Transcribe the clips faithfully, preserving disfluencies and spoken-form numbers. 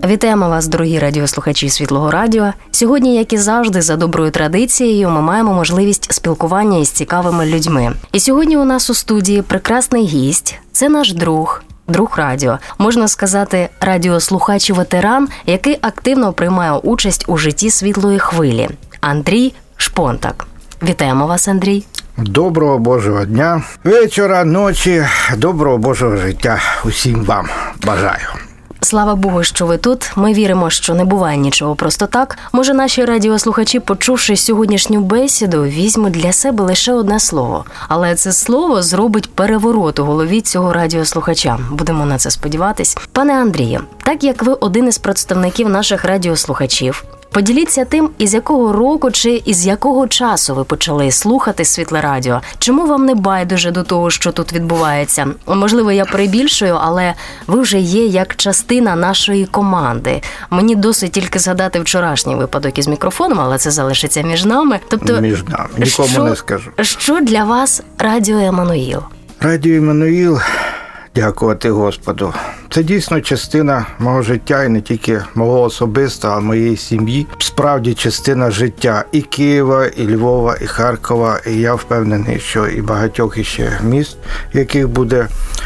Вітаємо вас, дорогі радіослухачі Світлого Радіо. Сьогодні, як і завжди, за доброю традицією, ми маємо можливість спілкування із цікавими людьми. І сьогодні у нас у студії прекрасний гість. Це наш друг, друг радіо. Можна сказати, радіослухач і ветеран, який активно приймає участь у житті Світлої хвилі. Андрій Шпонтак. Вітаємо вас, Андрій. Доброго Божого дня, вечора, ночі, доброго Божого життя усім вам бажаю. Слава Богу, що ви тут. Ми віримо, що не буває нічого просто так. Може, наші радіослухачі, почувши сьогоднішню бесіду, візьмуть для себе лише одне слово. Але це слово зробить переворот у голові цього радіослухача. Будемо на це сподіватись. Пане Андрію, так як ви один із представників наших радіослухачів, поділіться тим, із якого року чи із якого часу ви почали слухати Світле Радіо. Чому вам не байдуже до того, що тут відбувається? Можливо, я перебільшую, але ви вже є як частина нашої команди. Мені досить тільки згадати вчорашній випадок із мікрофоном, але це залишиться між нами. Тобто, між нами. Нікому що, не скажу. Що для вас Радіо Еммануїл? Радіо Еммануїл, дякувати Господу, це дійсно частина мого життя, і не тільки мого особистого, а моєї сім'ї. Справді частина життя і Києва, і Львова, і Харкова. І я впевнений, що і багатьох іще міст, в яких буде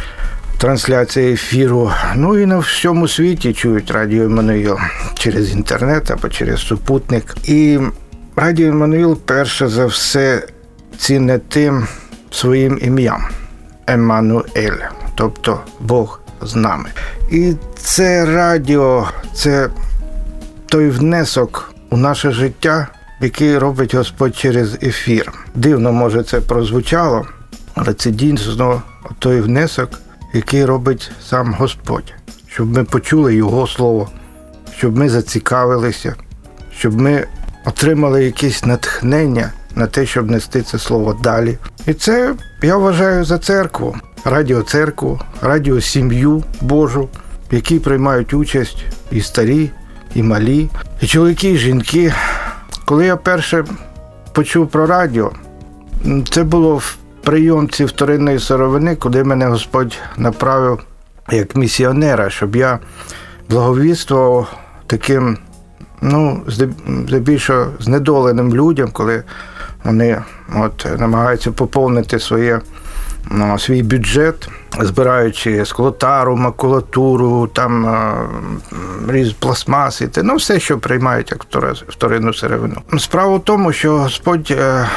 трансляція ефіру. Ну і на всьому світі чують Радіо Еммануїл через інтернет або через супутник. І Радіо Еммануїл перше за все цінне тим своїм ім'ям – Еммануель, тобто Бог з нами. І це радіо, це той внесок у наше життя, який робить Господь через ефір. Дивно, може, це прозвучало, але це дійсно той внесок, який робить сам Господь. Щоб ми почули Його Слово, щоб ми зацікавилися, щоб ми отримали якесь натхнення на те, щоб нести це слово далі. І це, я вважаю, за церкву. Радіоцеркву, радіосім'ю Божу, в якій приймають участь і старі, і малі, і чоловіки, і жінки. Коли я перше почув про радіо, це було в прийомці вторинної сировини, куди мене Господь направив як місіонера, щоб я благовіствував таким, ну, здебільшого знедоленим людям, коли вони от намагаються поповнити своє Ну, свій бюджет, збираючи склотару, макулатуру, там різ пластмаси, ну все, що приймають як вторинну сировину. Справа в тому, що Господь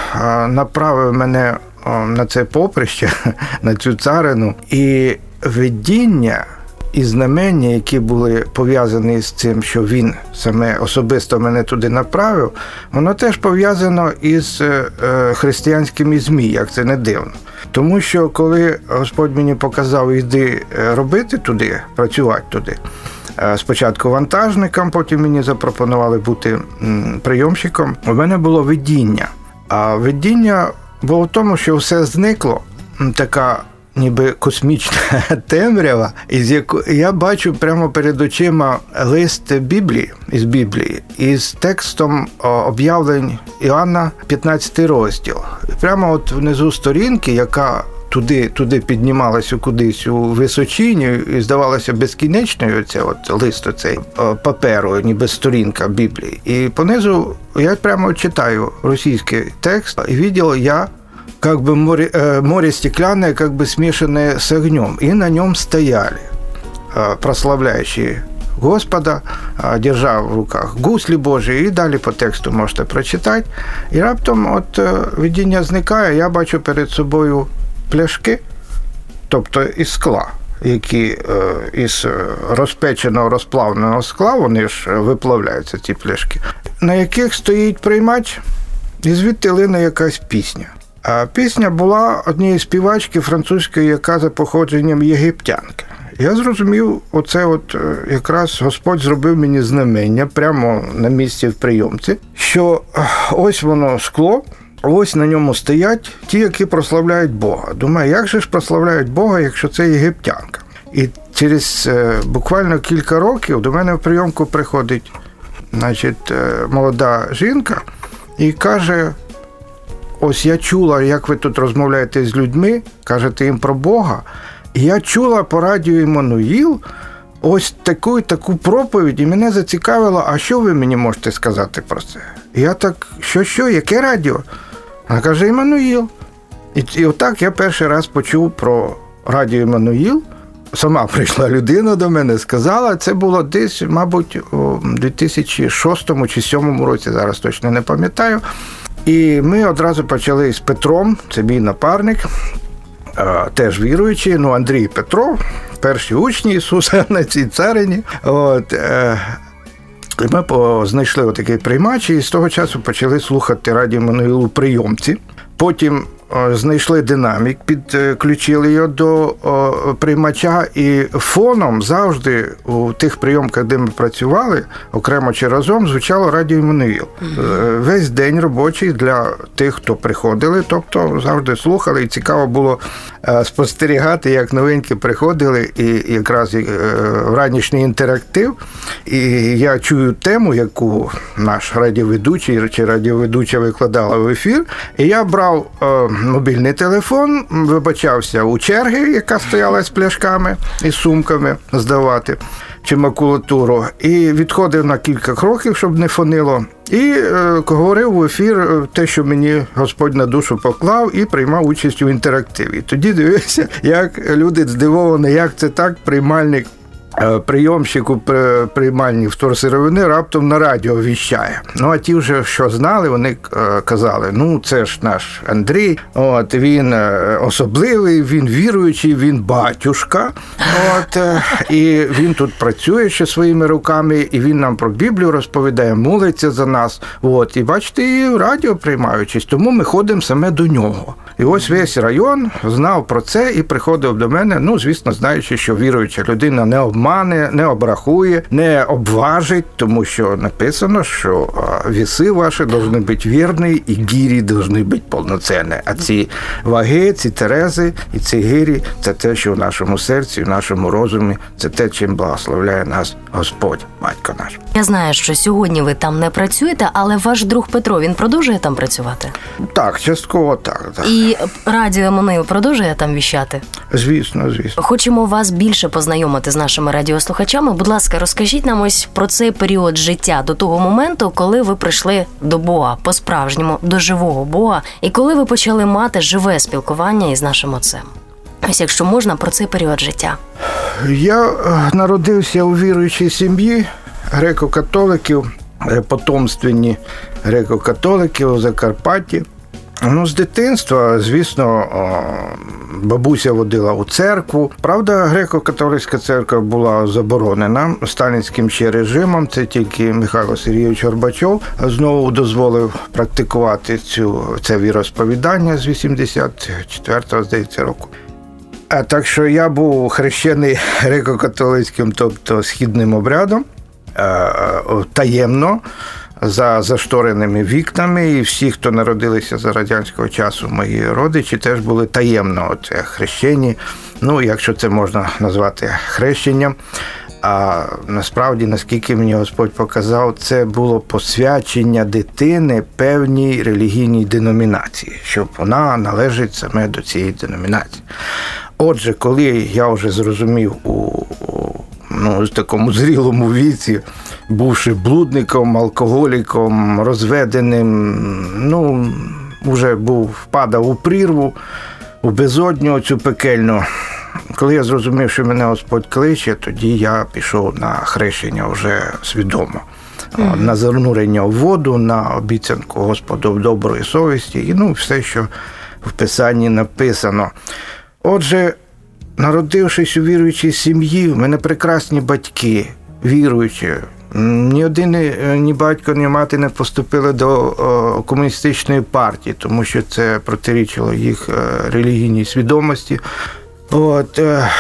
направив мене на це поприще, на цю царину, і видіння і знамення, які були пов'язані з цим, що він саме особисто мене туди направив, воно теж пов'язано із християнськими ЗМІ, як це не дивно. Тому що коли Господь мені показав, іди робити туди, працювати туди, спочатку вантажником, потім мені запропонували бути прийомщиком, у мене було видіння. А видіння було в тому, що все зникло, така ніби космічна темрява, із якої я бачу прямо перед очима лист Біблії, із Біблії, із текстом об'явлень Іоанна, п'ятнадцятий розділ. Прямо от внизу сторінки, яка туди, туди піднімалася кудись у височині і здавалося безкінечною, оце от лист оцей паперу, ніби сторінка Біблії. І понизу я прямо читаю російський текст, і видел я как бы море, э, море стеклянное, как бы смешанное с огнем. И на нем стояли, э, прославляющие Господа, э, держа в руках гуслі Божі, і далі по тексту можете прочитати. І раптом от э, видіння зникає, я бачу перед собою пляшки, тобто із скла, які э, із розпеченого, розплавленого скла, вони ж виплавляються, ці пляшки, на яких стоїть приймач, і звідти лине якась пісня. А пісня була однієї співачки французької, яка за походженням єгиптянка. Я зрозумів, оце от якраз Господь зробив мені знамення прямо на місці в прийомці, що ось воно скло, ось на ньому стоять ті, які прославляють Бога. Думаю, як же ж прославляють Бога, якщо це єгиптянка? І через буквально кілька років до мене в прийомку приходить, значить, молода жінка і каже: ось я чула, як ви тут розмовляєте з людьми, кажете їм про Бога, і я чула по радіо Еммануїл ось таку таку проповідь, і мене зацікавило, а що ви мені можете сказати про це? І я так, що-що, яке радіо? Вона каже, Іммануїл. І, і отак я перший раз почув про радіо Іммануїл. Сама прийшла людина до мене, сказала, це було десь, мабуть, у дві тисячі шостому чи дві тисячі сьомому році, зараз точно не пам'ятаю. І ми одразу почали з Петром, це мій напарник, теж віруючий, ну, Андрій Петров, перші учні Ісуса на цій царині. От, і ми знайшли отакий приймач, і з того часу почали слухати радіо Іммануїл у прийомці. Потім знайшли динамік, підключили його до приймача, і фоном завжди у тих прийомках, де ми працювали, окремо чи разом, звучало радіо Іммануїл. Mm-hmm. Весь день робочий для тих, хто приходили, тобто завжди слухали, і цікаво було спостерігати, як новинки приходили, і якраз ранішній інтерактив. І я чую тему, яку наш радіоведучий чи радіоведуча викладала в ефір, і я брав мобільний телефон, вибачався у черги, яка стояла з пляшками і сумками здавати, чи макулатуру, і відходив на кілька кроків, щоб не фонило, і е, говорив в ефір те, що мені Господь на душу поклав, і приймав участь у інтерактиві. Тоді дивився, як люди здивовані, як це так, приймальник, прийомщик у приймальні вторсировини раптом на радіо віщає. Ну, а ті вже, що знали, вони казали, ну, це ж наш Андрій, от, він особливий, він віруючий, він батюшка, от, і він тут працює ще своїми руками, і він нам про Біблію розповідає, молиться за нас, от, і бачите, і радіо приймаючись, тому ми ходимо саме до нього. І ось весь район знав про це і приходив до мене, ну, звісно, знаючи, що віруюча людина не обмане, не обрахує, не обважить, тому що написано, що віси ваші повинні бути вірні і гірі повинні бути повноцінні. А ці ваги, ці терези і ці гірі – це те, що в нашому серці, в нашому розумі, це те, чим благословляє нас Господь, Батько наш. Я знаю, що сьогодні ви там не працюєте, але ваш друг Петро, він продовжує там працювати? Так, частково так. так. І радіо Іммануїл продовжує там віщати? Звісно, звісно. Хочемо вас більше познайомити з нашими радіослухачами. Будь ласка, розкажіть нам ось про цей період життя до того моменту, коли ви прийшли до Бога, по-справжньому, до живого Бога, і коли ви почали мати живе спілкування із нашим Отцем. Ось, якщо можна, про цей період життя. Я народився у віруючій сім'ї греко-католиків, потомственні греко-католиків у Закарпатті. Ну, з дитинства, звісно, бабуся водила у церкву. Правда, греко-католицька церква була заборонена сталінським ще режимом. Це тільки Михайло Сергійович Горбачов знову дозволив практикувати цю, це віросповідання з вісімдесят четвертого, здається, року. А так що я був хрещений греко-католицьким, тобто східним обрядом, таємно, за заштореними вікнами, і всі, хто народилися за радянського часу, мої родичі, теж були таємно от, хрещені, ну, якщо це можна назвати хрещенням. А насправді, наскільки мені Господь показав, це було посвячення дитини певній релігійній деномінації, щоб вона належить саме до цієї деномінації. Отже, коли я вже зрозумів у ну, в такому зрілому віці, бувши блудником, алкоголіком, розведеним, ну, вже був, впадав у прірву, у безодню цю пекельну. Коли я зрозумів, що мене Господь кличе, тоді я пішов на хрещення вже свідомо. Mm-hmm. На занурення в воду, на обіцянку Господу в доброї совісті, і ну, все, що в Писанні написано. Отже, народившись у віруючій сім'ї, в мене прекрасні батьки, віруючі. Ні один, ні батько, ні мати не поступили до о, комуністичної партії, тому що це протирічило їх релігійній свідомості. От, е,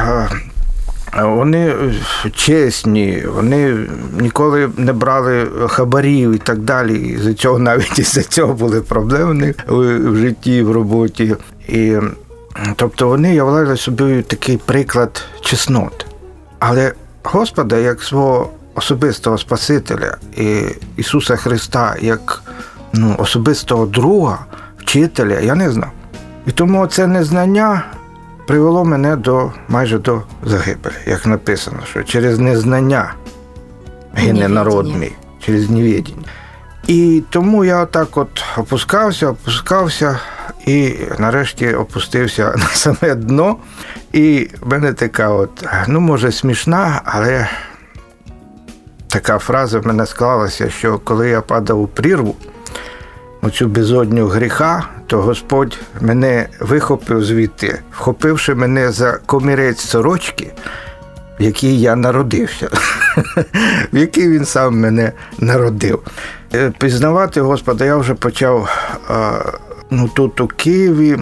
вони чесні, вони ніколи не брали хабарів і так далі. І за цього навіть із-за цього були проблеми в житті, в роботі. І тобто вони являли собою такий приклад чесноти. Але Господа як свого особистого Спасителя і Ісуса Христа як ну, особистого друга, вчителя, я не знав. І тому це незнання привело мене до майже до загибелі, як написано, що через незнання гине народ мій, через невідіння. І тому я отак от опускався, опускався, і нарешті опустився на саме дно. І в мене така от, ну, може, смішна, але така фраза в мене склалася, що коли я падав у прірву, оцю безодню гріха, то Господь мене вихопив звідти, вхопивши мене за комірець сорочки, в якій я народився, в якій він сам мене народив. Пізнавати Господа я вже почав, ну, тут у Києві.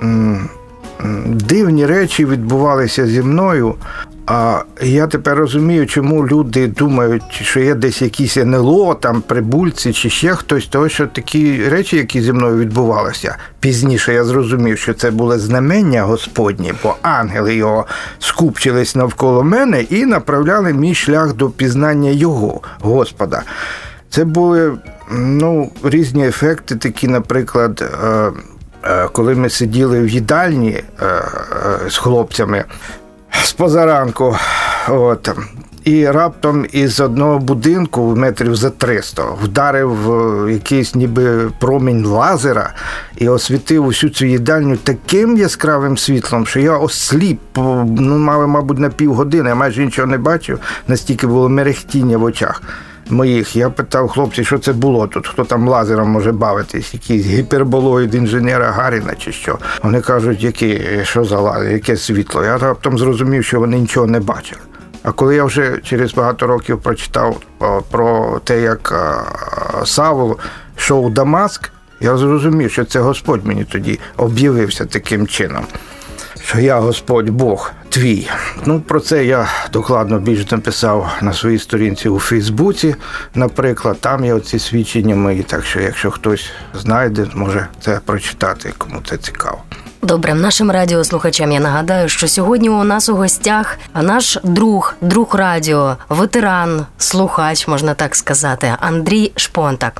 Дивні речі відбувалися зі мною, а я тепер розумію, чому люди думають, що є десь якісь ен ел о, там прибульці чи ще хтось, тому що такі речі, які зі мною відбувалися, пізніше я зрозумів, що це були знамення Господні, бо ангели його скупчились навколо мене і направляли мій шлях до пізнання його, Господа. Це були, ну, різні ефекти, такі, наприклад, коли ми сиділи в їдальні з хлопцями з позаранку, от, і раптом із одного будинку метрів за триста вдарив якийсь ніби промінь лазера і освітив усю цю їдальню таким яскравим світлом, що я осліп, ну, мабуть, на півгодини, я майже нічого не бачив, настільки було мерехтіння в очах моїх. Я питав хлопців, що це було тут, хто там лазером може бавитись, якийсь гіперболоїд інженера Гаріна чи що. Вони кажуть, які, що за лазер, яке світло. Я раптом зрозумів, що вони нічого не бачили. А коли я вже через багато років прочитав про те, як Савл йшов у Дамаск, я зрозумів, що це Господь мені тоді об'явився таким чином, що я Господь Бог твій. Ну, про це я докладно більше написав на своїй сторінці у Фейсбуці, наприклад. Там є оці свідчення мої, так що якщо хтось знайде, може це прочитати, кому це цікаво. Добре, нашим радіослухачам я нагадаю, що сьогодні у нас у гостях наш друг, друг радіо, ветеран, слухач, можна так сказати, Андрій Шпонтак.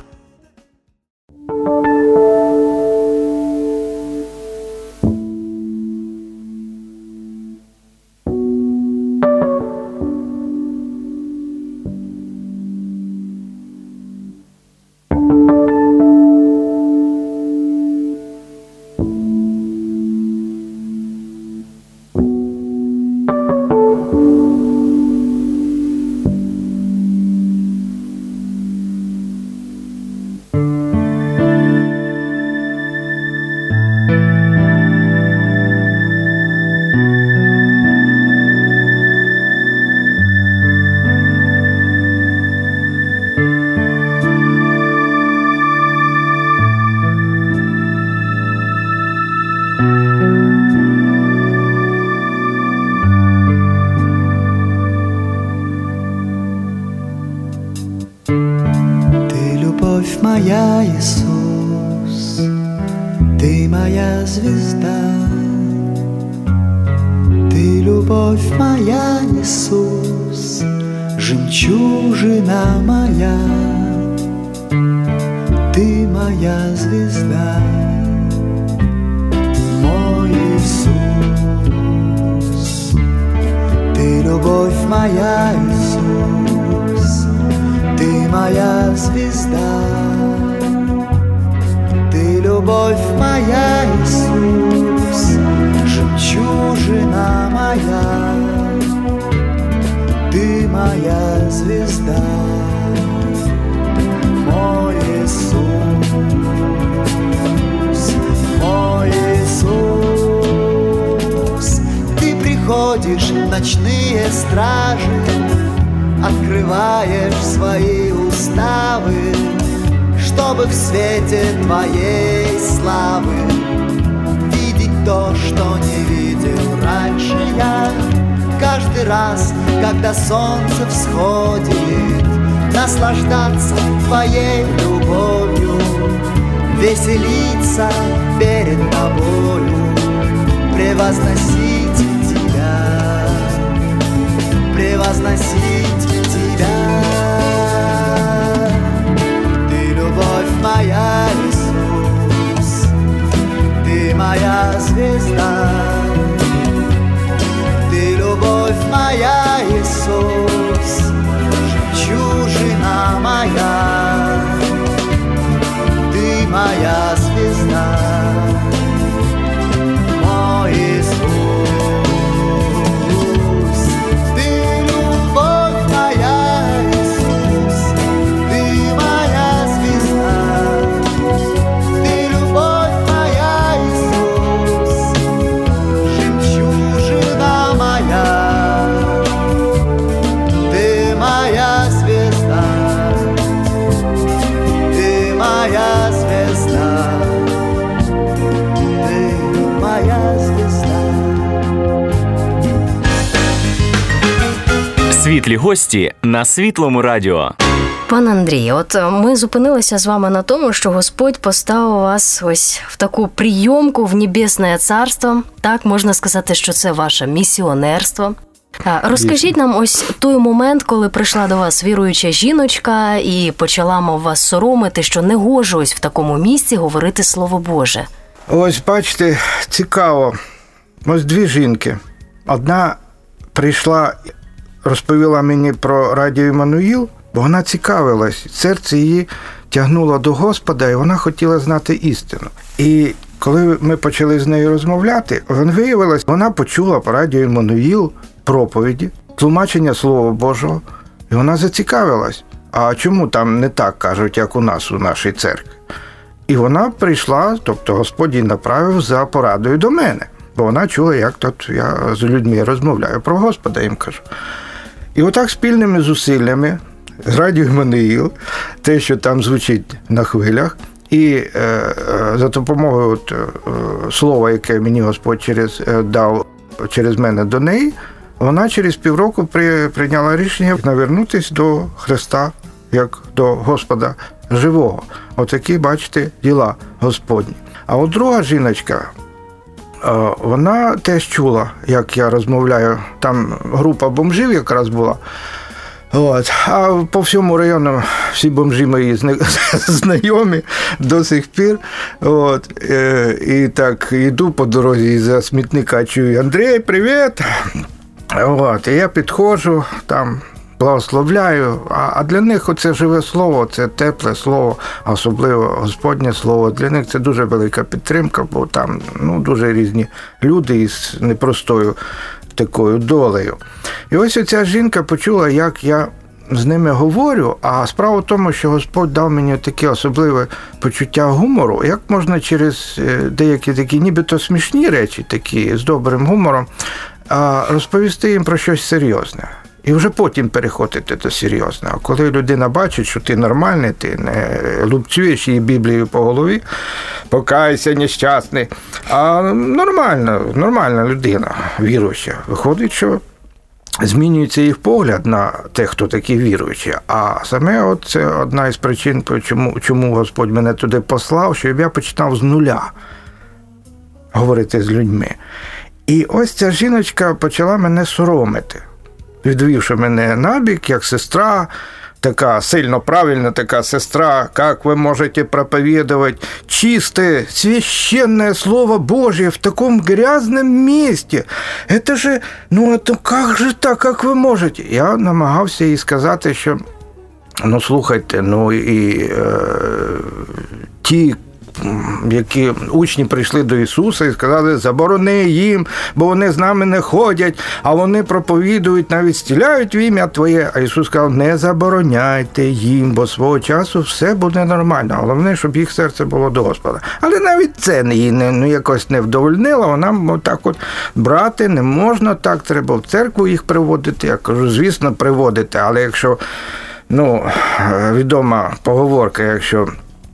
Моя, Иисус, Ты моя звезда, Ты любовь моя, Иисус, жемчужина моя, Ты моя звезда, мой Иисус, Ты любовь моя, Иисус, Ты моя звезда. Любовь моя, Иисус, жемчужина моя, Ты моя звезда, мой Иисус, мой Иисус. Ты приходишь в ночные стражи, открываешь свои уставы, чтобы в свете Твоей славы видеть то, что не видел раньше я. Каждый раз, когда солнце всходит, наслаждаться Твоей любовью, веселиться перед Тобою, превозносить Тебя, превозносить Тебя. Любовь моя, Иисус, Ты моя звезда, любовь моя, Иисус, жемчужина моя, Ты моя звезда, мой Иисус. Ты любовь моя, Иисус, Ты моя звезда, Ты любовь моя, Иисус, жемчужина моя, Ты моя звезда, Ты моя звезда, Ты моя звезда. Світлі гості на Світлому радіо. Пан Андрій, от ми зупинилися з вами на тому, що Господь поставив вас ось в таку прийомку в Небесне Царство. Так, можна сказати, що це ваше місіонерство. А, Розкажіть нам ось той момент, коли прийшла до вас віруюча жіночка і почала, мов, вас соромити, що не гоже ось в такому місці говорити Слово Боже. Ось, бачите, цікаво. Ось дві жінки. Одна прийшла, розповіла мені про радіо Іммануїл, бо вона цікавилась. Серце її тягнуло до Господа, і вона хотіла знати істину. І коли ми почали з нею розмовляти, виявилось, вона почула по радіо Іммануїл проповіді, тлумачення Слова Божого, і вона зацікавилась. А чому там не так кажуть, як у нас, у нашій церкві? І вона прийшла, тобто Господь її направив за порадою до мене, бо вона чула, як тут я з людьми розмовляю, про Господа їм кажу. І отак спільними зусиллями з радіо Іммануїл, те, що там звучить на хвилях, і е, е, за допомогою от, е, слова, яке мені Господь через, е, дав через мене до неї, вона через півроку при, прийняла рішення навернутися до Христа, як до Господа живого. Отакі, бачите, діла Господні. А от друга жіночка, вона теж чула, як я розмовляю. Там група бомжів якраз була. От. А по всьому району всі бомжі мої знайомі до сих пір. От. І так, йду по дорозі і за смітника чую: Андрій, привіт! От. І я підходжу, там благословляю, а для них оце живе слово, це тепле слово, особливо Господнє слово. Для них це дуже велика підтримка, бо там ну, дуже різні люди із непростою такою долею. І ось оця жінка почула, як я з ними говорю, а справа в тому, що Господь дав мені таке особливе почуття гумору, як можна через деякі такі нібито смішні речі, такі з добрим гумором, розповісти їм про щось серйозне. І вже потім переходити до серйозного. Коли людина бачить, що ти нормальний, ти не лупцюєш її Біблією по голові, покайся, нещасний, а нормальна, нормальна людина, віруюча. Виходить, що змінюється їх погляд на те, хто такі віруючі. А саме от це одна із причин, чому, чому Господь мене туди послав, щоб я починав з нуля говорити з людьми. І ось ця жіночка почала мене соромити, відвівши мене набік, як сестра, така сильно правильна така сестра, як ви можете проповідувати чисте, священное Слово Божье в таком грязном месте? Это же, ну, это как же так, як ви можете? Я намагався їй сказати, що, ну, слухайте, ну, і е, ті, які учні прийшли до Ісуса і сказали: заборони їм, бо вони з нами не ходять, а вони проповідують, навіть стіляють в ім'я Твоє. А Ісус сказав: не забороняйте їм, бо свого часу все буде нормально. Головне, щоб їх серце було до Господа. Але навіть це її не, ну, якось не вдовольнило. Вона отак от: брати не можна, так треба в церкву їх приводити. Я кажу: звісно, приводити, але якщо, ну, відома поговорка, якщо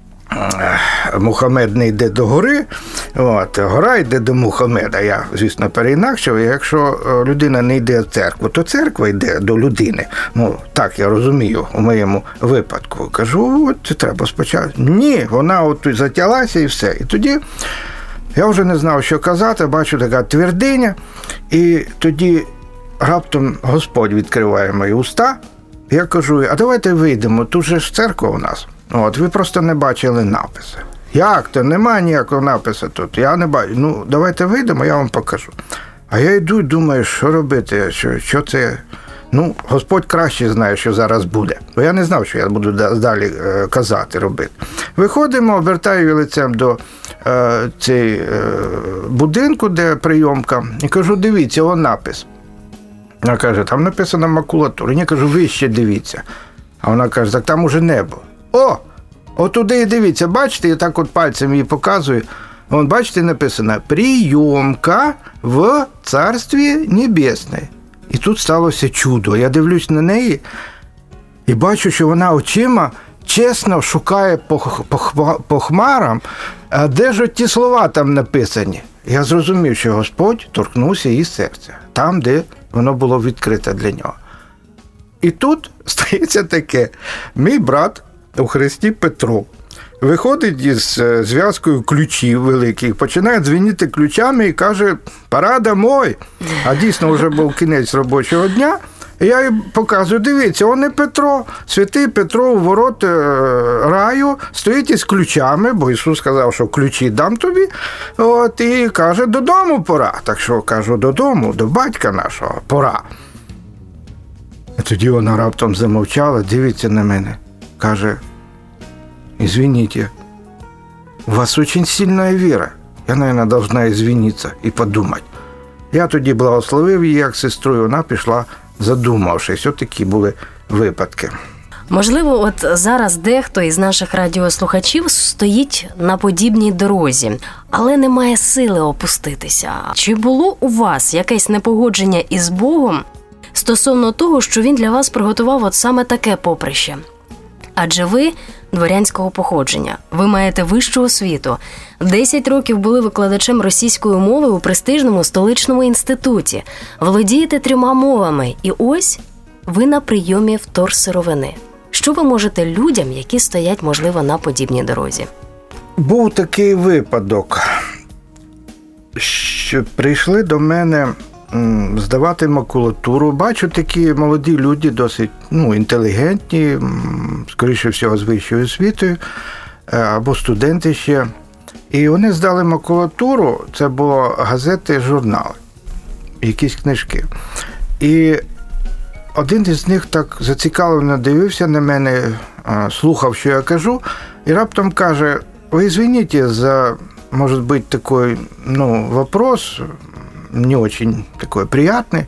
Мухаммед не йде до гори, от, гора йде до Мухаммеда. Я, звісно, переінакшив. Якщо людина не йде в церкву, то церква йде до людини. Ну, так я розумію у моєму випадку. Кажу: от це треба спочатку. Ні, вона от затялася і все. І тоді я вже не знав, що казати, бачу, така твердиня, і тоді раптом Господь відкриває мої уста. Я кажу: а давайте вийдемо, тут же ж церква у нас. От, ви просто не бачили написи. Як то? Нема ніякого напису тут. Я не бачу. Ну, давайте вийдемо, я вам покажу. А я йду і думаю, що робити, що, що це... Ну, Господь краще знає, що зараз буде. Бо я не знав, що я буду далі е, казати, робити. Виходимо, обертаю лицем до е, цей, е, будинку, де прийомка, і кажу, дивіться, он напис. Вона каже, там написано макулатура. Я кажу, вище дивіться. А вона каже, так там уже небо. О, отуди і дивіться, бачите, я так от пальцем їй показую. Вон, бачите, написано, прийомка в Царстві Небесне. І тут сталося чудо. Я дивлюсь на неї і бачу, що вона очима чесно шукає по, по, по хмарам, а де ж ті слова там написані. Я зрозумів, що Господь торкнувся її серця, там, де воно було відкрите для нього. І тут стається таке. Мій брат у Христі Петро виходить із зв'язкою ключів великих, починає дзвонити ключами і каже, пора домой. А дійсно вже був кінець робочого дня. І я їй показую, дивіться, он і Петро, святий Петро у ворот раю, стоїть із ключами, бо Ісус сказав, що ключі дам тобі, от, і каже, додому пора. Так що, кажу, додому, до батька нашого пора. І тоді вона раптом замовчала, дивиться на мене, каже, извините, у вас очень сильная вера. Я, наверное, должна извиниться и подумать. Я тоді благословив її як сестру, і вона пішла, задумавшись. Ось такі були випадки. Можливо, от зараз дехто із наших радіослухачів стоїть на подібній дорозі, але не має сили опуститися. Чи було у вас якесь непогодження із Богом стосовно того, що Він для вас приготував от саме таке поприще? Адже ви дворянського походження, ви маєте вищу освіту, десять років були викладачем російської мови у престижному столичному інституті, володієте трьома мовами, і ось ви на прийомі вторсировини. Що ви можете людям, які стоять, можливо, на подібній дорозі? Був такий випадок, що прийшли до мене здавати макулатуру. Бачу, такі молоді люди, досить ну, інтелігентні, скоріше всього, з вищою освітою, або студенти ще. І вони здали макулатуру, це було газети, журнали, якісь книжки. І один із них так зацікавлено дивився на мене, слухав, що я кажу, і раптом каже, ви извините за, може бути, такий ну, вопрос, не очень такой приятный,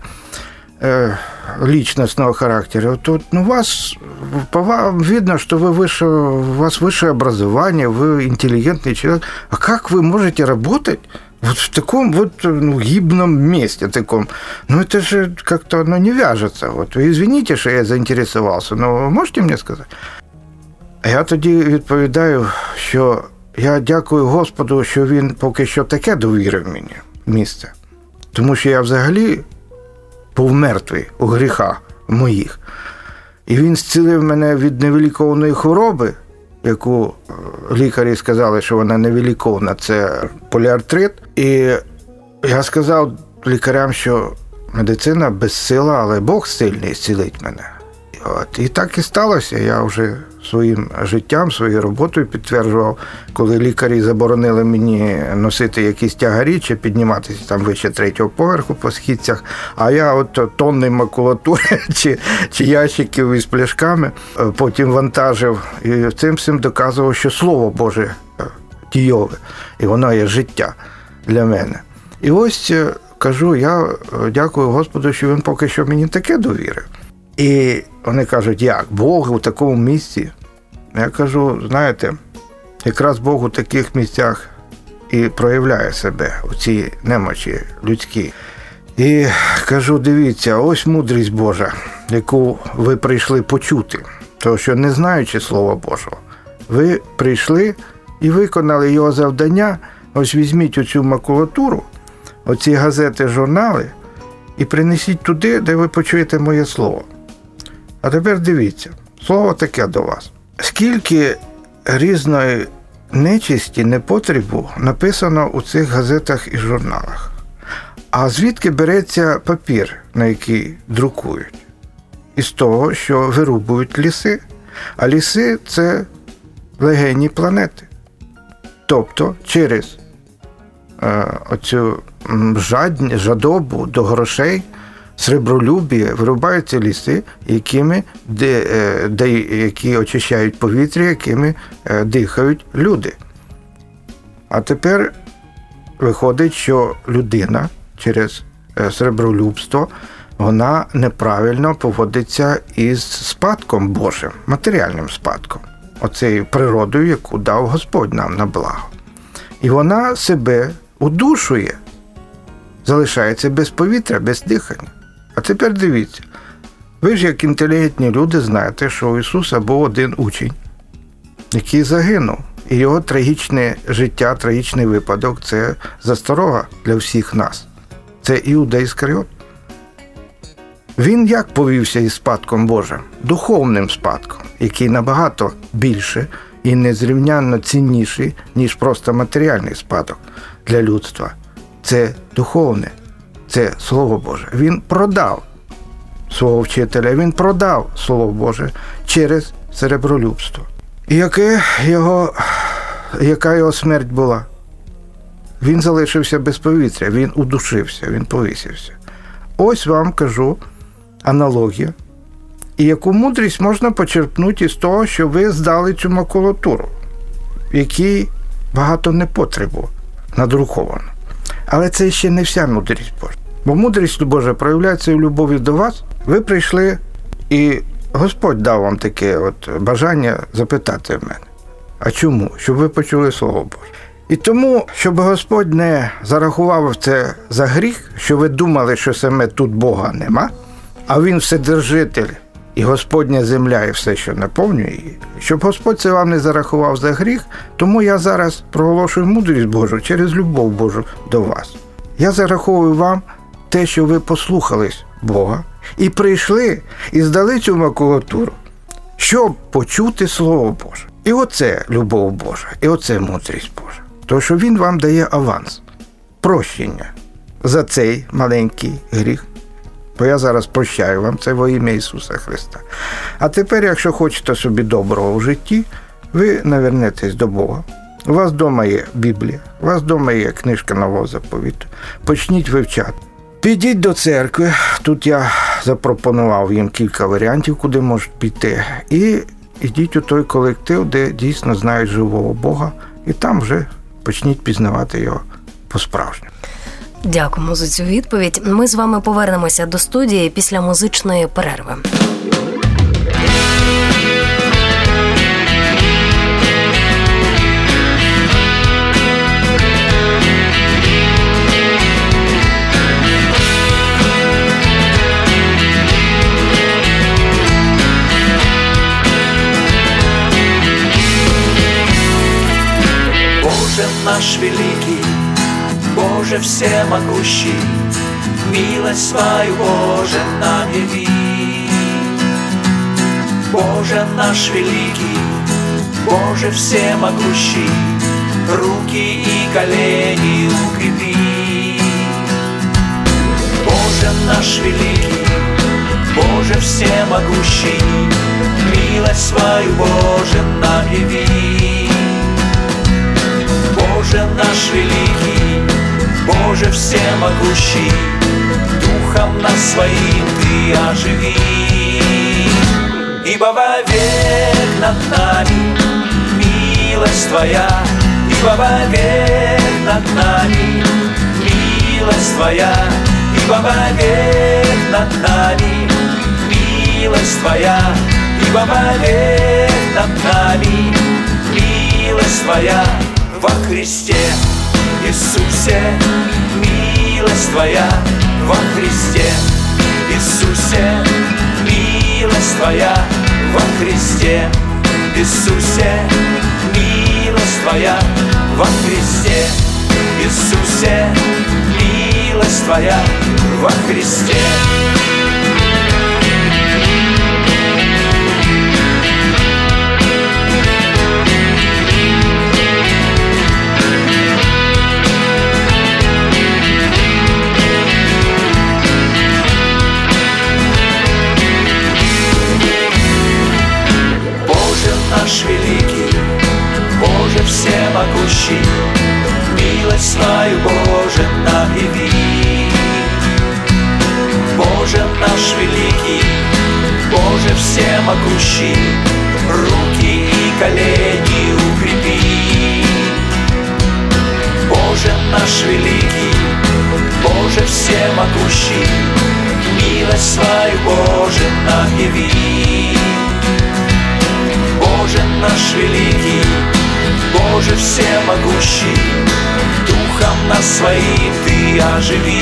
э, личностного характера. Тут, ну, вас, по вам видно, что вы выше, у вас высшее образование, вы интеллигентный человек. А как вы можете работать вот в таком вот ну, гибном месте таком? Ну, это же как-то ну, не вяжется. Вот. Вы извините, что я заинтересовался, но можете мне сказать? А я тоді відповідаю, що я дякую Господу, що Він поки що таке довірив мені місце. Тому що я взагалі був мертвий у гріхах моїх. І він зцілив мене від невиліковної хвороби, яку лікарі сказали, що вона невиліковна, це поліартрит. І я сказав лікарям, що медицина безсила, але Бог сильний зцілить мене. От. І так і сталося. Я вже своїм життям, своєю роботою підтверджував, коли лікарі заборонили мені носити якісь тягарі чи підніматися там вище третього поверху по східцях, а я от тонни макулатури чи, чи ящиків із пляшками потім вантажив і цим всім доказував, що Слово Боже дійове, і воно є життя для мене. І ось кажу, я дякую Господу, що Він поки що мені таке довірив. І вони кажуть, як? Бог у такому місці? Я кажу, знаєте, якраз Бог у таких місцях і проявляє себе у цій немочі людській. І кажу, дивіться, ось мудрість Божа, яку ви прийшли почути. Тому що, не знаючи Слова Божого, ви прийшли і виконали його завдання. Ось візьміть оцю макулатуру, оці газети, журнали і принесіть туди, де ви почуєте моє слово. А тепер дивіться, слово таке до вас. Скільки різної нечисті, непотребу написано у цих газетах і журналах. А звідки береться папір, на який друкують? Із того, що вирубують ліси. А ліси – це легені планети. Тобто через е, оцю жадні, жадобу до грошей, сребролюбія, вирубаються ліси, якими, де, де, які очищають повітря, якими дихають люди. А тепер виходить, що людина через сребролюбство, вона неправильно поводиться із спадком Божим, матеріальним спадком, оцею природою, яку дав Господь нам на благо. І вона себе удушує, залишається без повітря, без дихання. А тепер дивіться, ви ж як інтелігентні люди знаєте, що у Ісуса був один учень, який загинув. І його трагічне життя, трагічний випадок – це засторога для всіх нас. Це Іуда Іскаріот. Він як повівся із спадком Божим? Духовним спадком, який набагато більше і незрівнянно цінніший, ніж просто матеріальний спадок для людства. Це духовне, це Слово Боже. Він продав свого вчителя, він продав Слово Боже через сребролюбство. І яке його, яка його смерть була? Він залишився без повітря, він удушився, він повісився. Ось вам кажу аналогія, і яку мудрість можна почерпнути із того, що ви здали цю макулатуру, в якій багато непотребу надруковано. Але це ще не вся мудрість Божа. Бо мудрість Божа проявляється в любові до вас. Ви прийшли, і Господь дав вам таке от бажання запитати в мене. А чому? Щоб ви почули Слово Боже. І тому, щоб Господь не зарахував це за гріх, що ви думали, що саме тут Бога нема, а Він Вседержитель, і Господня земля, і все, що наповнює її. Щоб Господь це вам не зарахував за гріх, тому я зараз проголошую мудрість Божу через любов Божу до вас. Я зараховую вам те, що ви послухались Бога, і прийшли, і здали цю макулатуру, щоб почути Слово Боже. І оце любов Божа, і оце мудрість Божа. Тому що Він вам дає аванс, прощення за цей маленький гріх. Бо я зараз прощаю вам це во ім'я Ісуса Христа. А тепер, якщо хочете собі доброго в житті, ви навернетесь до Бога. У вас вдома є Біблія, у вас вдома є книжка Нового Заповіту. Почніть вивчати. Підіть до церкви, тут я запропонував їм кілька варіантів, куди можуть піти. І йдіть у той колектив, де дійсно знають живого Бога, і там вже почніть пізнавати його по-справжньому. Дякуємо за цю відповідь. Ми з вами повернемося до студії після музичної перерви. Боже наш великий, Боже всемогущий, милость свою, Боже, нам яви. Боже наш великий, Боже всемогущий, руки и колени укрепи. Боже наш великий, Боже всемогущий, милость свою, Боже, нам яви. Боже наш великий, Боже всемогущий, Духом нас своим Ты оживи. Ибо вовек над нами милость Твоя, ибо вовек над нами милость Твоя, ибо вовек над нами милость Твоя, ибо вовек над нами милость Твоя. Во Христе Иисусе милость Твоя, во Христе Иисусе милость Твоя, во Христе Иисусе милость Твоя, во Христе Иисусе милость Твоя, во Христе. Наш великий, Боже всемогущий, милость свою, Боже, нам яви. всемогущий, руки и колени укрепи. Боже наш великий, Боже всемогущий, милость свою, Боже, нам яви. Боже наш великий, Боже всемогущий, духом нас своим Ты оживи.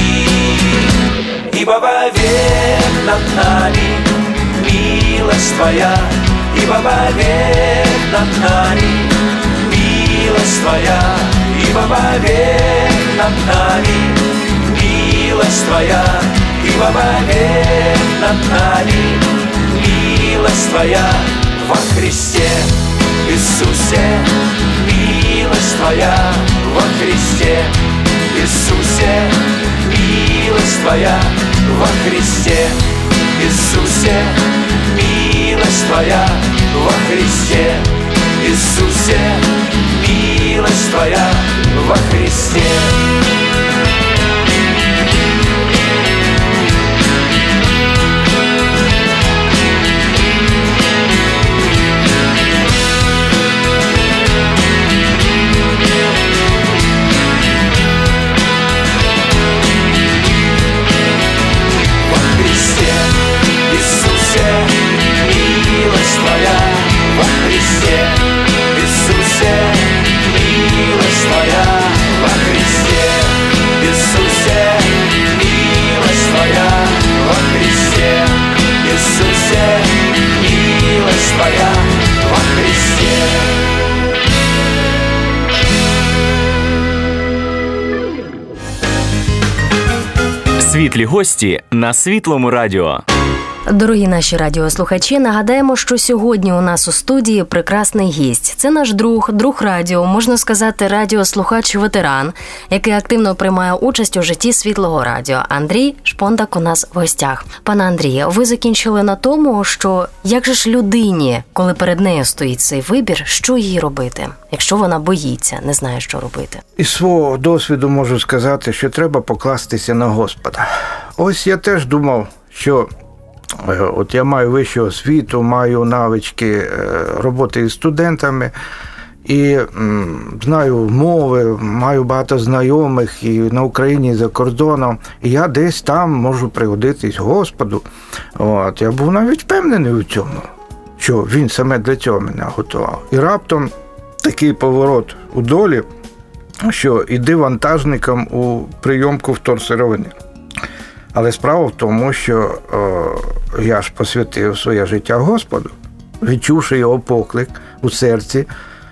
Ибо вовек над нами милость Твоя, ибо вовек над нами милость Твоя, ибо вовек над нами милость Твоя, ибо вовек над нами милость Твоя. Во Христе Иисусе милость Твоя, во Христе Иисусе милость Твоя, во Христе Иисусе милость Твоя, во Христе Иисусе милость Твоя, во Христе. Світлі гості на Світлому радіо. Дорогі наші радіослухачі, нагадаємо, що сьогодні у нас у студії прекрасний гість. Це наш друг, друг радіо, можна сказати, радіослухач-ветеран, який активно приймає участь у житті Світлого радіо. Андрій Шпондак у нас в гостях. Пане Андріє, ви закінчили на тому, що як же ж людині, коли перед нею стоїть цей вибір, що їй робити, якщо вона боїться, не знає, що робити? Із свого досвіду можу сказати, що треба покластися на Господа. Ось я теж думав, що от я маю вищу освіту, маю навички роботи із студентами і м, знаю мови, маю багато знайомих і на Україні, і за кордоном. І я десь там можу пригодитись Господу. От, я був навіть впевнений у цьому, що Він саме для цього мене готував. І раптом такий поворот у долі, що іди вантажником у прийомку вторсировини. Але справа в тому, що о, я ж посвятив своє життя Господу, відчувши його поклик у серці,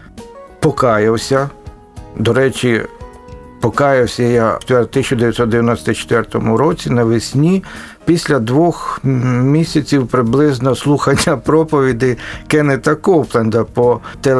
покаявся. До речі, покаявся я в тисяча дев'ятсот дев'яносто четвертому році навесні, після двох місяців приблизно слухання проповідей Кеннета Копленда по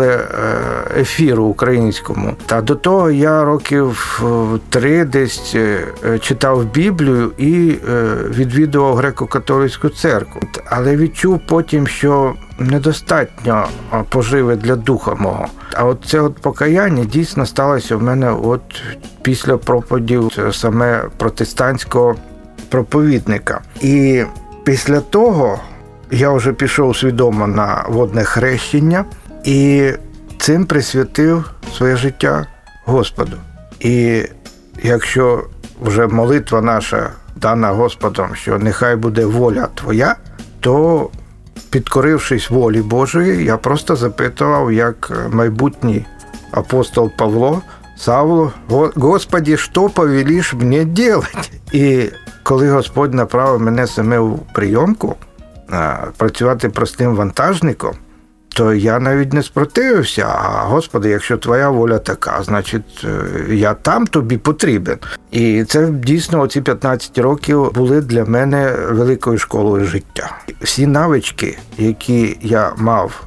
телеефіру українському. Та до того я років три десь читав Біблію і відвідував греко-католицьку церкву. Але відчув потім, що недостатньо поживи для духа мого. А от це от покаяння дійсно сталося в мене от після проповідів саме протестантського проповідника. І після того я вже пішов свідомо на водне хрещення і цим присвятив своє життя Господу. І якщо вже молитва наша дана Господом, що нехай буде воля Твоя, то підкорившись волі Божої, я просто запитував, як майбутній апостол Павло, Савлу: «Господи, що повелиш мені делать?» І коли Господь направив мене саме у прийомку працювати простим вантажником, то я навіть не спротивився. А, Господи, якщо Твоя воля така, значить, я там Тобі потрібен. І це дійсно оці п'ятнадцять років були для мене великою школою життя. Всі навички, які я мав,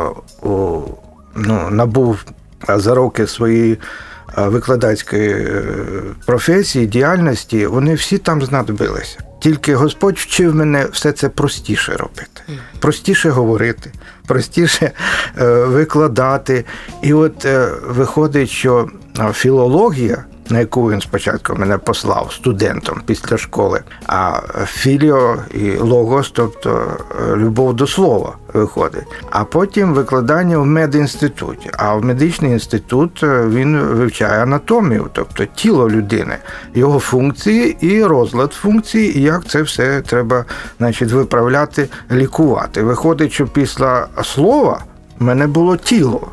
ну, набув за роки своєї викладацької професії, діяльності, вони всі там знадобилися. Тільки Господь вчив мене все це простіше робити, простіше говорити, простіше викладати. І от виходить, що філологія на яку він спочатку мене послав студентом після школи. А філіо і логос, тобто любов до слова, виходить. А потім викладання в медінституті. А в медичний інститут він вивчає анатомію, тобто тіло людини, його функції і розлад функцій, і як це все треба, значить, виправляти, лікувати. Виходить, що після слова в мене було тіло.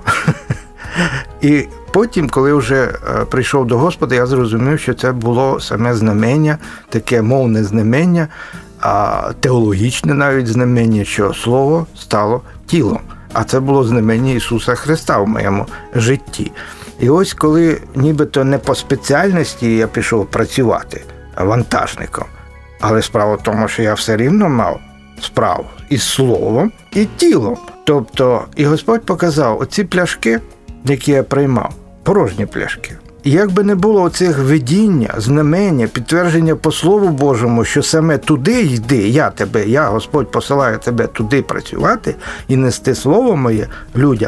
І потім, коли вже прийшов до Господа, я зрозумів, що це було саме знамення, таке мовне знамення, а теологічне навіть знамення, що Слово стало тілом. А це було знамення Ісуса Христа в моєму житті. І ось коли нібито не по спеціальності я пішов працювати вантажником, але справа в тому, що я все рівно мав справу із словом і тілом. Тобто, і Господь показав оці пляшки, які я приймав, порожні пляшки. І як би не було оцих видіння, знамення, підтвердження по Слову Божому, що саме туди йди, я тебе, я, Господь, посилаю тебе туди працювати і нести Слово моє людям,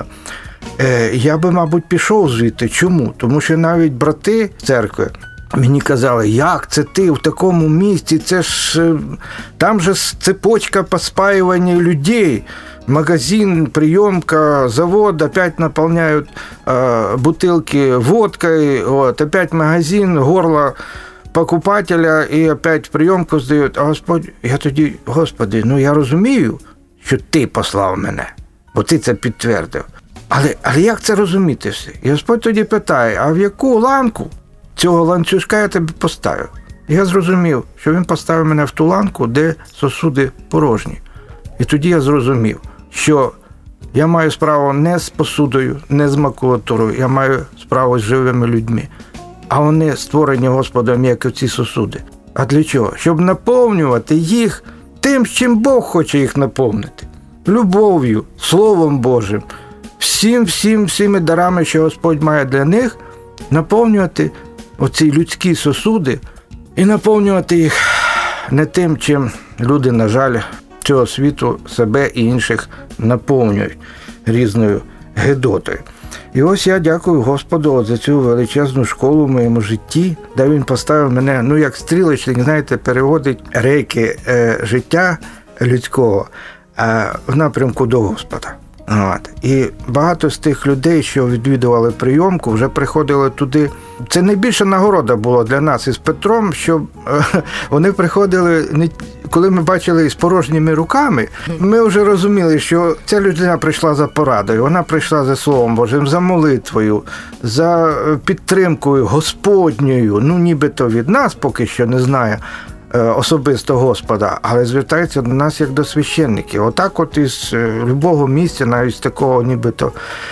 я би, мабуть, пішов звідти. Чому? Тому що навіть брати церкви мені казали, як це ти в такому місці, це ж, там же цепочка поспаювання людей, магазин, приемка, завод, опять наполняют э, бутылки водкой, вот, опять магазин, горло покупателя, і опять приемку здають. А Господь, я тоді, Господи, ну я розумію, що ти послав мене, бо ти це підтвердив. Але, але як це розуміти все? І Господь тоді питає, а в яку ланку цього ланцюжка я тебе поставив? І я зрозумів, що він поставив мене в ту ланку, де сосуди порожні. І тоді я зрозумів, що я маю справу не з посудою, не з макулатурою, я маю справу з живими людьми. А вони створені Господом, як і ці сосуди. А для чого? Щоб наповнювати їх тим, чим Бог хоче їх наповнити. Любов'ю, Словом Божим, всім, всім, всіми дарами, що Господь має для них, наповнювати оці людські сосуди і наповнювати їх не тим, чим люди, на жаль, цього світу себе і інших наповнюють різною гидотою. І ось я дякую Господу за цю величезну школу в моєму житті, де він поставив мене, ну як стрілочник, знаєте, переводить рейки е, життя людського е, в напрямку до Господа. От. І багато з тих людей, що відвідували прийомку, вже приходили туди. Це найбільша нагорода була для нас із Петром, що е, вони приходили, не, коли ми бачили з порожніми руками, ми вже розуміли, що ця людина прийшла за порадою, вона прийшла за Словом Божим, за молитвою, за підтримкою Господньою, ну нібито від нас поки що не знає, особисто Господа, але звертається до нас як до священників. Отак от із любого місця, навіть з такого нібито,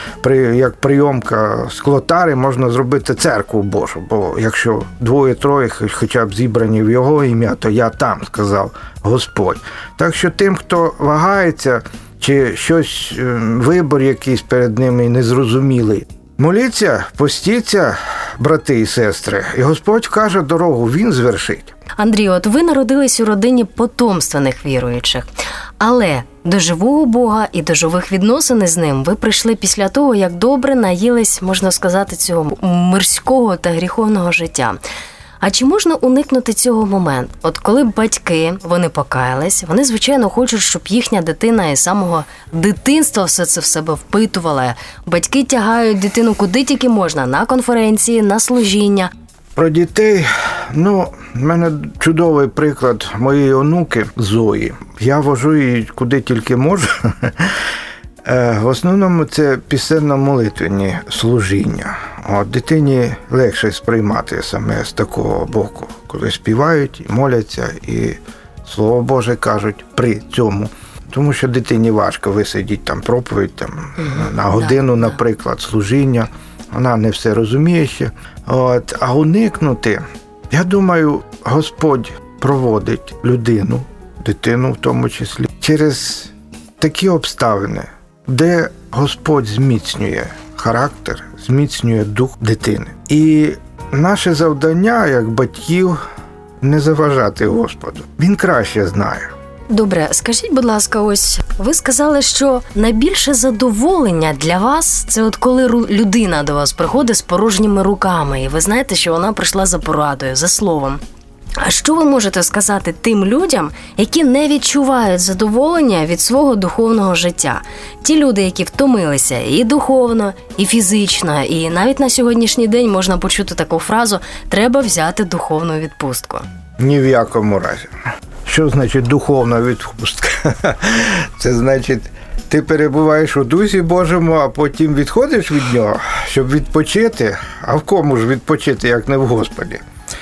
як прийомка склотари, можна зробити церкву Божу, бо якщо двоє-троє хоча б зібрані в його ім'я, то я там, сказав Господь. Так що тим, хто вагається, чи щось, вибор якийсь перед ними незрозумілий, моліться, постіться, брати і сестри, і Господь вкаже дорогу, Він звершить. Андрій, от ви народились у родині потомственних віруючих, але до живого Бога і до живих відносин з Ним ви прийшли після того, як добре наїлись, можна сказати, цього мирського та гріховного життя. А чи можна уникнути цього моменту? От коли батьки, вони покаялись, вони, звичайно, хочуть, щоб їхня дитина із самого дитинства все це в себе впитувала. Батьки тягають дитину куди тільки можна, на конференції, на служіння. Про дітей, ну, в мене чудовий приклад моєї онуки Зої. Я вожу її куди тільки можу. В основному це пісенно-молитвенні служіння. От, дитині легше сприймати саме з такого боку, коли співають, моляться і Слово Боже кажуть при цьому. Тому що дитині важко висидіти там проповідь там, на годину, наприклад, служіння. Вона не все розуміє ще. От, а уникнути, я думаю, Господь проводить людину, дитину в тому числі, через такі обставини, де Господь зміцнює характер, зміцнює дух дитини. І наше завдання, як батьків, не заважати Господу. Він краще знає. Добре, скажіть, будь ласка, ось ви сказали, що найбільше задоволення для вас – це от коли людина до вас приходить з порожніми руками, і ви знаєте, що вона прийшла за порадою, за словом. А що ви можете сказати тим людям, які не відчувають задоволення від свого духовного життя? Ті люди, які втомилися і духовно, і фізично, і навіть на сьогоднішній день можна почути таку фразу «треба взяти духовну відпустку». Ні в якому разі. Що значить духовна відпустка? Це значить, ти перебуваєш у Дусі Божому, а потім відходиш від нього, щоб відпочити. А в кому ж відпочити, як не в Господі?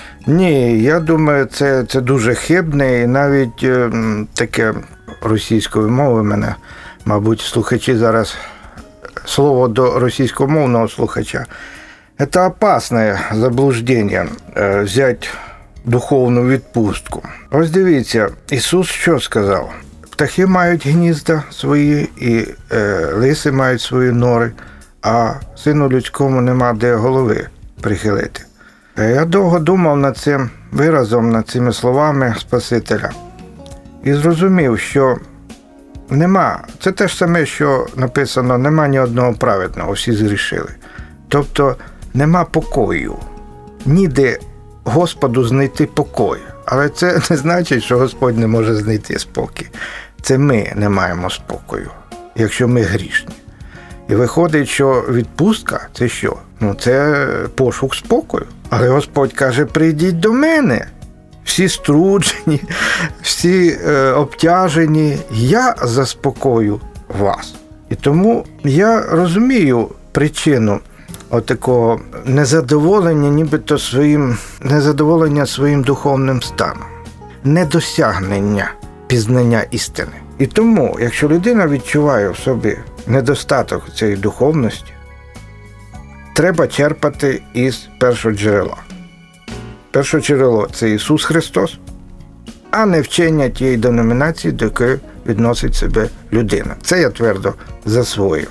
Ні, я думаю, це, це дуже хибне, і навіть е, таке російської мови мене, мабуть, слухачі зараз, слово до російськомовного слухача. Це опасне заблуждення е, взяти духовну відпустку. Ось дивіться, Ісус що сказав? Птахи мають гнізда свої, і е, лиси мають свої нори, а сину людському нема де голови прихилити. Я довго думав над цим виразом, над цими словами Спасителя. І зрозумів, що нема, це те ж саме, що написано, нема ні одного праведного, всі згрішили. Тобто нема покою, ніде Господу знайти покой. Але це не значить, що Господь не може знайти спокій. Це ми не маємо спокою, якщо ми грішні. І виходить, що відпустка – це що? Ну, це пошук спокою. Але Господь каже, прийдіть до мене. Всі струджені, всі е, обтяжені. Я заспокою вас. І тому я розумію причину отакого незадоволення, нібито своїм, незадоволення своїм духовним станом. Недосягнення пізнання істини. І тому, якщо людина відчуває в собі недостаток цієї духовності, треба черпати із першого джерела. Перше джерело – це Ісус Христос, а не вчення тієї деномінації, до якої відносить себе людина. Це я твердо засвоїв.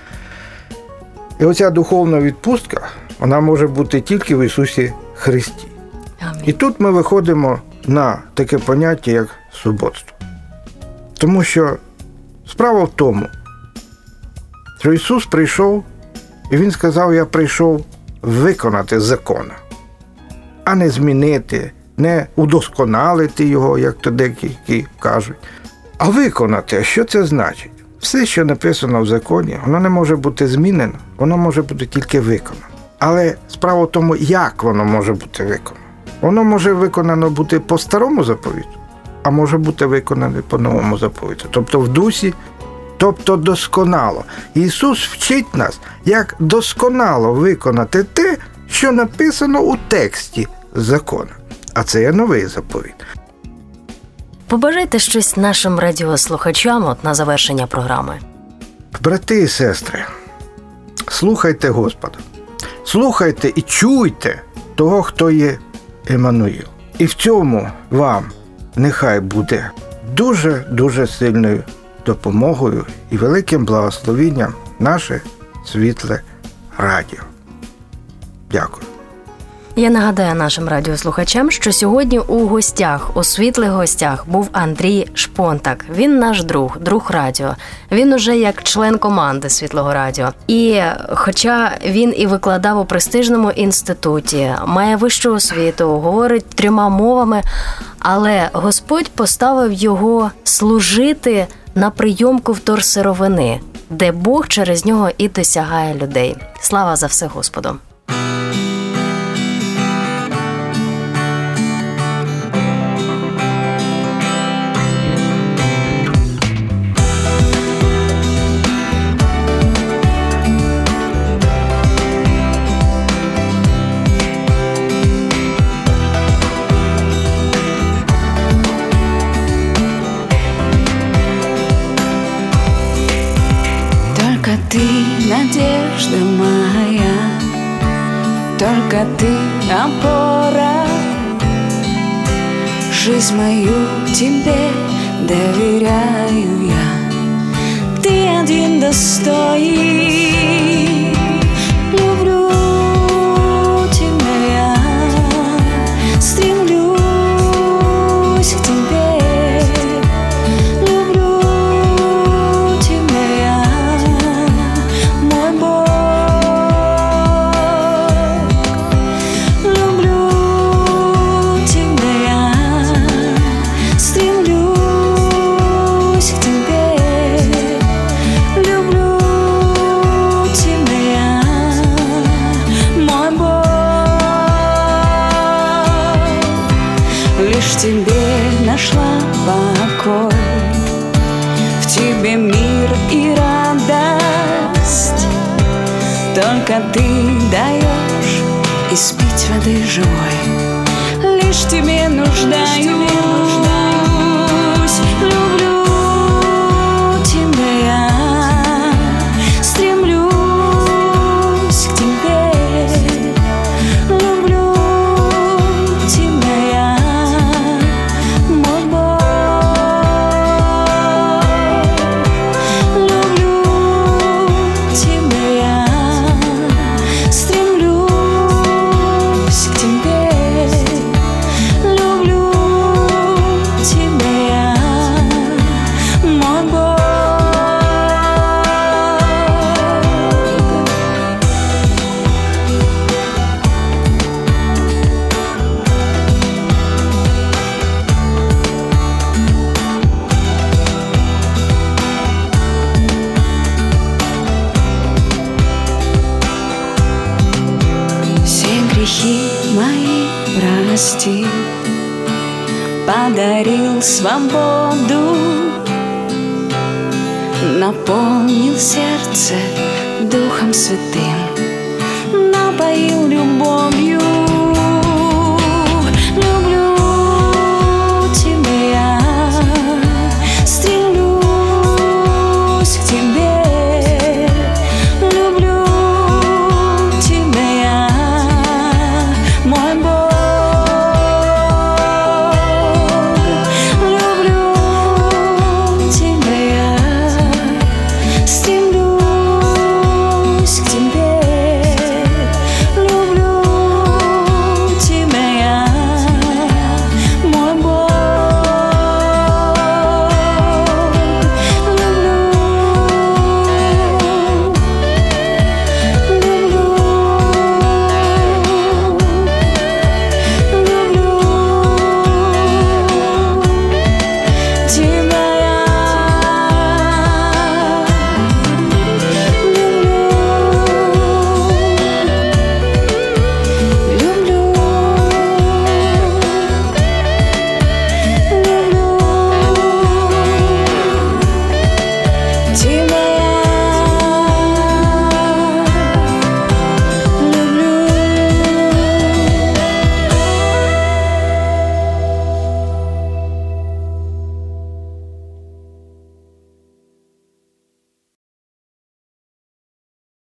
І оця духовна відпустка, вона може бути тільки в Ісусі Христі. Амінь. І тут ми виходимо на таке поняття, як суботство. Тому що справа в тому, що Ісус прийшов, і Він сказав, я прийшов виконати закон, а не змінити, не удосконалити його, як то деякі кажуть, а виконати. А що це значить? Все, що написано в законі, воно не може бути змінено, воно може бути тільки виконано. Але справа в тому, як воно може бути виконано. Воно може виконано бути по старому заповіту, а може бути виконане по новому заповіту. Тобто в дусі, тобто досконало. Ісус вчить нас, як досконало виконати те, що написано у тексті закону. А це є новий заповіт. Побажайте щось нашим радіослухачам от на завершення програми. Брати і сестри, слухайте Господа. Слухайте і чуйте того, хто є Еммануїл. І в цьому вам нехай буде дуже-дуже сильною допомогою і великим благословенням наше світле радіо. Дякую. Я нагадаю нашим радіослухачам, що сьогодні у гостях, у світлих гостях, був Андрій Шпонтак. Він наш друг, друг радіо. Він уже як член команди Світлого радіо. І хоча він і викладав у престижному інституті, має вищу освіту, говорить трьома мовами, але Господь поставив його служити на прийомку вторсировини, де Бог через нього і досягає людей. Слава за все Господу! Ты, надежда моя, только ты опора. Жизнь мою тебе доверяю я. Ты один достоин. Люблю тебя я, стремлюсь к тебе. только ты даешь испить воды живой. Лишь в тебе нуждаюсь, люблю тебя я, стремлюсь к тебе, люблю тебя я, мой Бог, люблю тебя я, стремлюсь к тебе. Люблю тебя я, мой Бог. Все грехи мои прости, подарил свободу, наполнил сердце Духом Святым, напоил любовью.